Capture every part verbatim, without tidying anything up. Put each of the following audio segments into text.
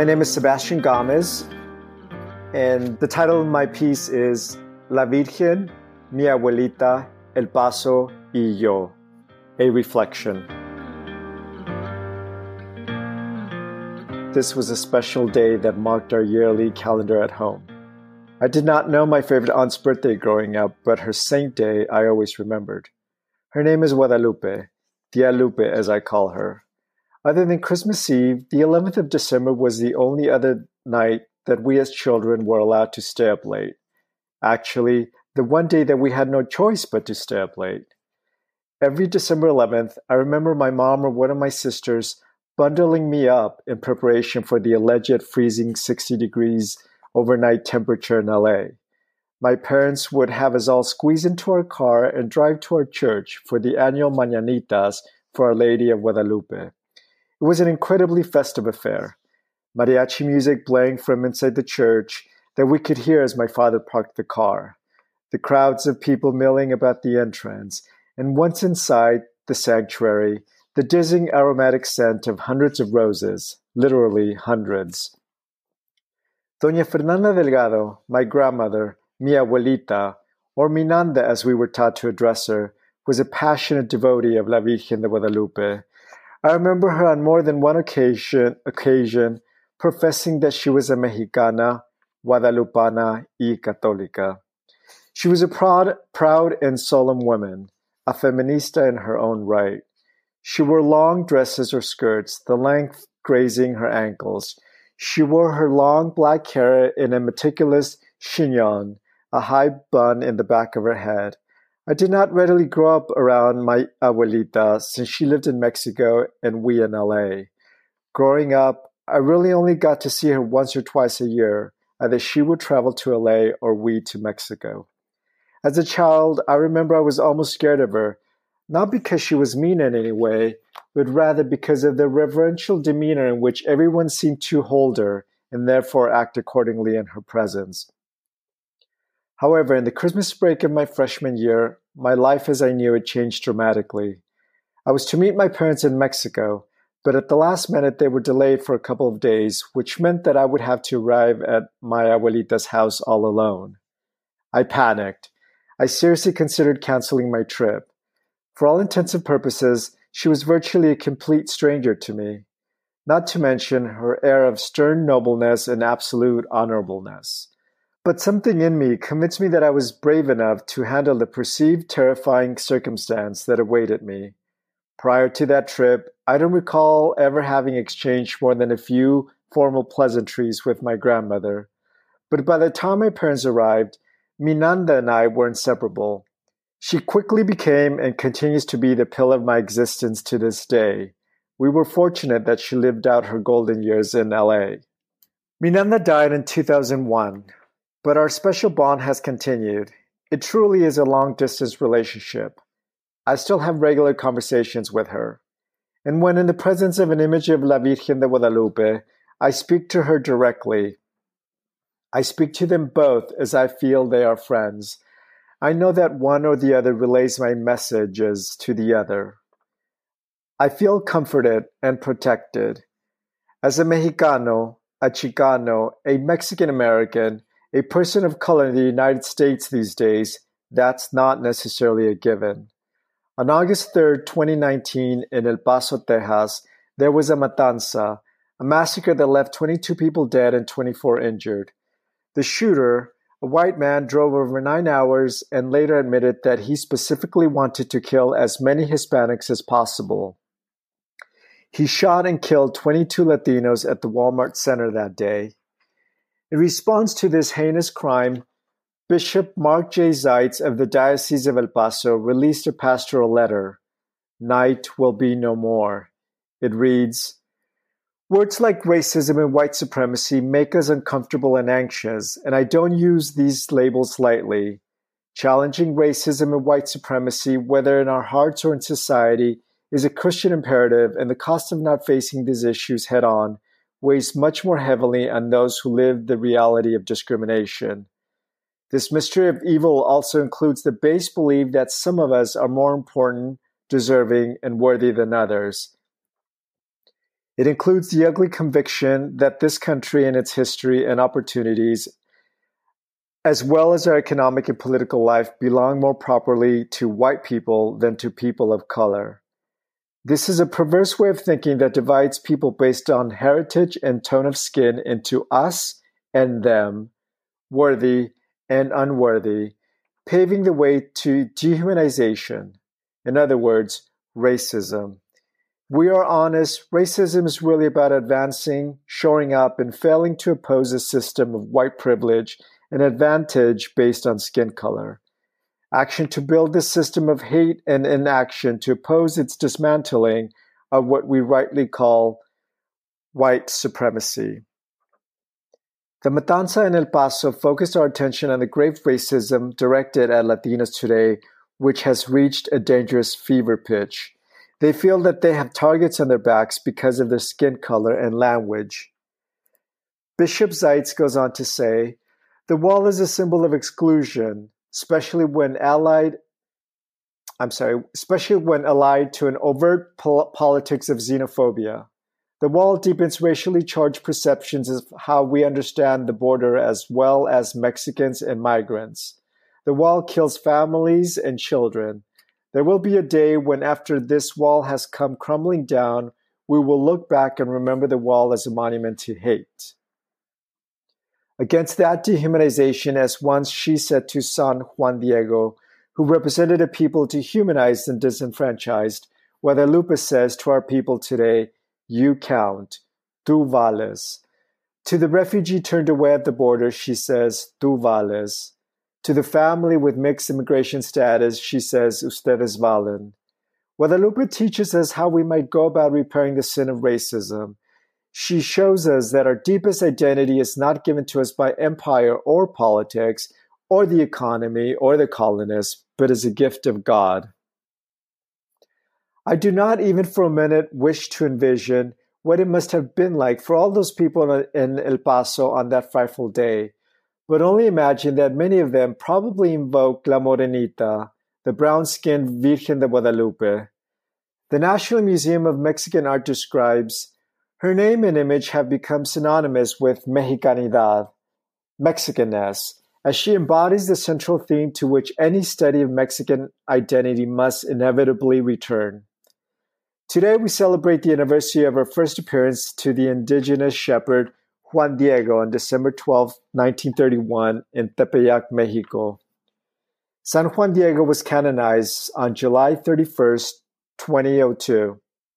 My name is Sebastian Gomez, and the title of my piece is La Virgen, Mi Abuelita, El Paso y Yo, a reflection. This was a special day that marked our yearly calendar at home. I did not know my favorite aunt's birthday growing up, but her saint day I always remembered. Her name is Guadalupe, Tia Lupe as I call her. Other than Christmas Eve, the eleventh of December was the only other night that we as children were allowed to stay up late. Actually, the one day that we had no choice but to stay up late. Every December eleventh, I remember my mom or one of my sisters bundling me up in preparation for the alleged freezing sixty degrees overnight temperature in L A. My parents would have us all squeeze into our car and drive to our church for the annual Mañanitas for Our Lady of Guadalupe. It was an incredibly festive affair. Mariachi music playing from inside the church that we could hear as my father parked the car. The crowds of people milling about the entrance, and once inside the sanctuary, the dizzying aromatic scent of hundreds of roses, literally hundreds. Doña Fernanda Delgado, my grandmother, mi abuelita, or Minanda as we were taught to address her, was a passionate devotee of La Virgen de Guadalupe. I remember her on more than one occasion, occasion professing that she was a Mexicana, Guadalupana y Católica. She was a proud, proud and solemn woman, a feminista in her own right. She wore long dresses or skirts, the length grazing her ankles. She wore her long black hair in a meticulous chignon, a high bun in the back of her head. I did not readily grow up around my abuelita since she lived in Mexico and we in L A. Growing up, I really only got to see her once or twice a year. Either she would travel to L A or we to Mexico. As a child, I remember I was almost scared of her, not because she was mean in any way, but rather because of the reverential demeanor in which everyone seemed to hold her and therefore act accordingly in her presence. However, in the Christmas break of my freshman year, my life as I knew it changed dramatically. I was to meet my parents in Mexico, but at the last minute they were delayed for a couple of days, which meant that I would have to arrive at my abuelita's house all alone. I panicked. I seriously considered canceling my trip. For all intents and purposes, she was virtually a complete stranger to me, not to mention her air of stern nobleness and absolute honorableness. But something in me convinced me that I was brave enough to handle the perceived terrifying circumstance that awaited me. Prior to that trip, I don't recall ever having exchanged more than a few formal pleasantries with my grandmother. But by the time my parents arrived, Minanda and I were inseparable. She quickly became and continues to be the pillar of my existence to this day. We were fortunate that she lived out her golden years in L A. Minanda died in two thousand one. But our special bond has continued. It truly is a long-distance relationship. I still have regular conversations with her. And when in the presence of an image of La Virgen de Guadalupe, I speak to her directly. I speak to them both as I feel they are friends. I know that one or the other relays my messages to the other. I feel comforted and protected. As a Mexicano, a Chicano, a Mexican-American, a person of color in the United States these days, that's not necessarily a given. On August third, twenty nineteen, in El Paso, Texas, there was a matanza, a massacre that left twenty-two people dead and twenty-four injured. The shooter, a white man, drove over nine hours and later admitted that he specifically wanted to kill as many Hispanics as possible. He shot and killed twenty-two Latinos at the Walmart Center that day. In response to this heinous crime, Bishop Mark J. Zeitz of the Diocese of El Paso released a pastoral letter, Night Will Be No More. It reads, "Words like racism and white supremacy make us uncomfortable and anxious, and I don't use these labels lightly. Challenging racism and white supremacy, whether in our hearts or in society, is a Christian imperative, and the cost of not facing these issues head-on weighs much more heavily on those who live the reality of discrimination. This mystery of evil also includes the base belief that some of us are more important, deserving, and worthy than others. It includes the ugly conviction that this country and its history and opportunities, as well as our economic and political life, belong more properly to white people than to people of color. This is a perverse way of thinking that divides people based on heritage and tone of skin into us and them, worthy and unworthy, paving the way to dehumanization. In other words, racism. We are honest, racism is really about advancing, shoring up, and failing to oppose a system of white privilege and advantage based on skin color. Action to build this system of hate and inaction to oppose its dismantling of what we rightly call white supremacy. The Matanza in El Paso focused our attention on the grave racism directed at Latinos today, which has reached a dangerous fever pitch. They feel that they have targets on their backs because of their skin color and language. Bishop Zeitz goes on to say, the wall is a symbol of exclusion, especially when allied, I'm sorry, especially when allied to an overt pol- politics of xenophobia. The wall deepens racially charged perceptions of how we understand the border as well as Mexicans and migrants. The wall kills families and children. There will be a day when after this wall has come crumbling down, we will look back and remember the wall as a monument to hate. Against that dehumanization, as once she said to San Juan Diego, who represented a people dehumanized and disenfranchised, Guadalupe says to our people today, you count, tú vales. To the refugee turned away at the border, she says, tú vales. To the family with mixed immigration status, she says, ustedes valen. Guadalupe teaches us how we might go about repairing the sin of racism. She shows us that our deepest identity is not given to us by empire or politics or the economy or the colonists, but is a gift of God. I do not even for a minute wish to envision what it must have been like for all those people in El Paso on that frightful day, but only imagine that many of them probably invoked La Morenita, the brown-skinned Virgen de Guadalupe. The National Museum of Mexican Art describes, her name and image have become synonymous with Mexicanidad, Mexicanness, as she embodies the central theme to which any study of Mexican identity must inevitably return. Today we celebrate the anniversary of her first appearance to the indigenous shepherd Juan Diego on December twelfth, nineteen thirty-one in Tepeyac, Mexico. San Juan Diego was canonized on July thirty-first, twenty oh two.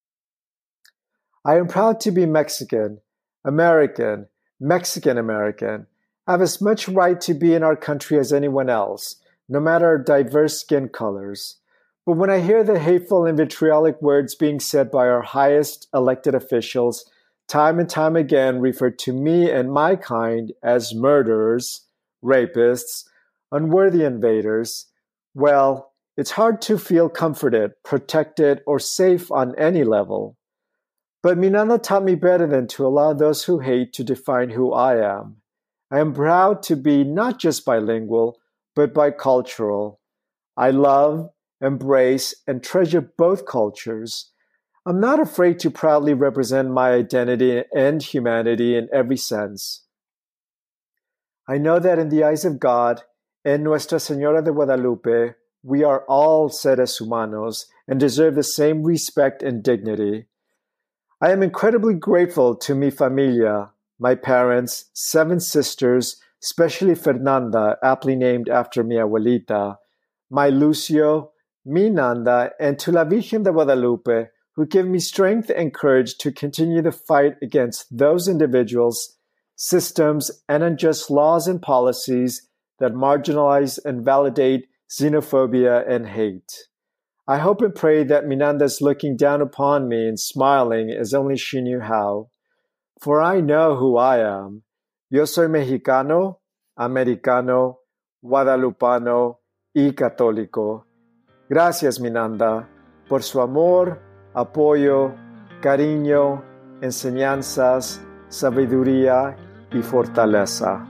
I am proud to be Mexican, American, Mexican-American. I have as much right to be in our country as anyone else, no matter our diverse skin colors. But when I hear the hateful and vitriolic words being said by our highest elected officials, time and time again refer to me and my kind as murderers, rapists, unworthy invaders, well, it's hard to feel comforted, protected, or safe on any level. But Minanda taught me better than to allow those who hate to define who I am. I am proud to be not just bilingual, but bicultural. I love, embrace, and treasure both cultures. I'm not afraid to proudly represent my identity and humanity in every sense. I know that in the eyes of God, en Nuestra Señora de Guadalupe, we are all seres humanos and deserve the same respect and dignity. I am incredibly grateful to mi familia, my parents, seven sisters, especially Fernanda, aptly named after mi abuelita, my Lucio, mi Nanda, and to La Virgen de Guadalupe, who give me strength and courage to continue the fight against those individuals, systems, and unjust laws and policies that marginalize and validate xenophobia and hate. I hope and pray that Minanda is looking down upon me and smiling as only she knew how. For I know who I am. Yo soy mexicano, americano, guadalupano y católico. Gracias, Minanda, por su amor, apoyo, cariño, enseñanzas, sabiduría y fortaleza.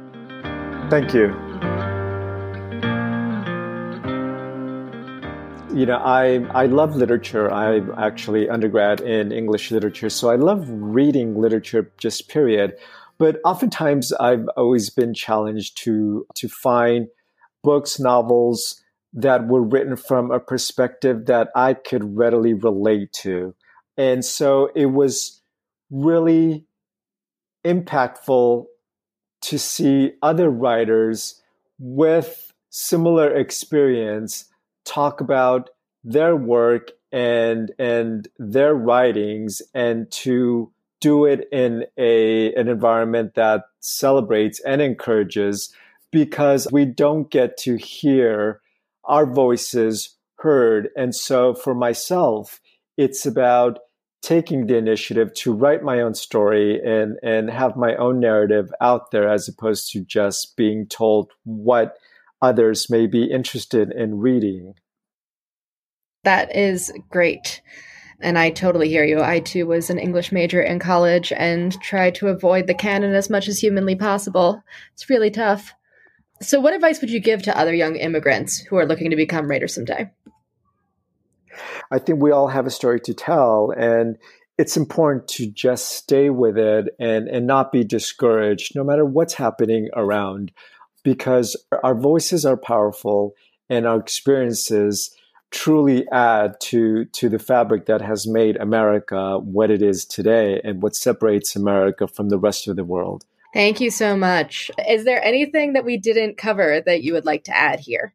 Thank you. you know, I I love literature. I'm actually undergrad in English literature, so I love reading literature, just period. But oftentimes, I've always been challenged to to find books, novels that were written from a perspective that I could readily relate to, and so it was really impactful to see other writers with similar experience talk about their work and and their writings, and to do it in a an environment that celebrates and encourages, because we don't get to hear our voices heard. And so for myself, it's about taking the initiative to write my own story and and have my own narrative out there, as opposed to just being told what others may be interested in reading. That is great. And I totally hear you. I too was an English major in college and tried to avoid the canon as much as humanly possible. It's really tough. So what advice would you give to other young immigrants who are looking to become writers someday? I think we all have a story to tell, and it's important to just stay with it and, and not be discouraged, no matter what's happening around, because our voices are powerful and our experiences truly add to, to the fabric that has made America what it is today and what separates America from the rest of the world. Thank you so much. Is there anything that we didn't cover that you would like to add here?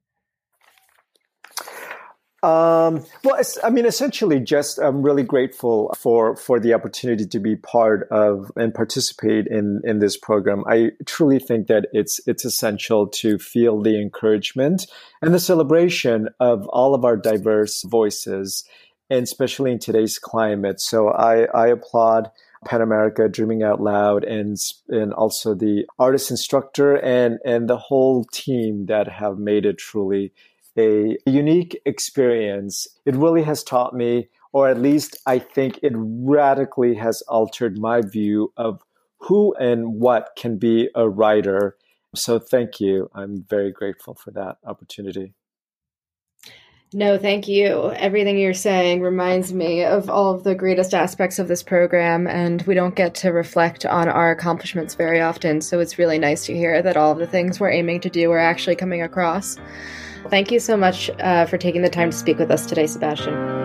Um, well, I mean, essentially, just I'm really grateful for for the opportunity to be part of and participate in in this program. I truly think that it's it's essential to feel the encouragement and the celebration of all of our diverse voices, and especially in today's climate. So I, I applaud PEN America, Dreaming Out Loud, and and also the artist instructor and and the whole team that have made it truly a unique experience. It really has taught me, or at least I think it radically has altered my view of who and what can be a writer. So thank you. I'm very grateful for that opportunity. No, thank you. Everything you're saying reminds me of all of the greatest aspects of this program, and we don't get to reflect on our accomplishments very often. So it's really nice to hear that all of the things we're aiming to do are actually coming across. Thank you so much uh, for taking the time to speak with us today, Sebastian.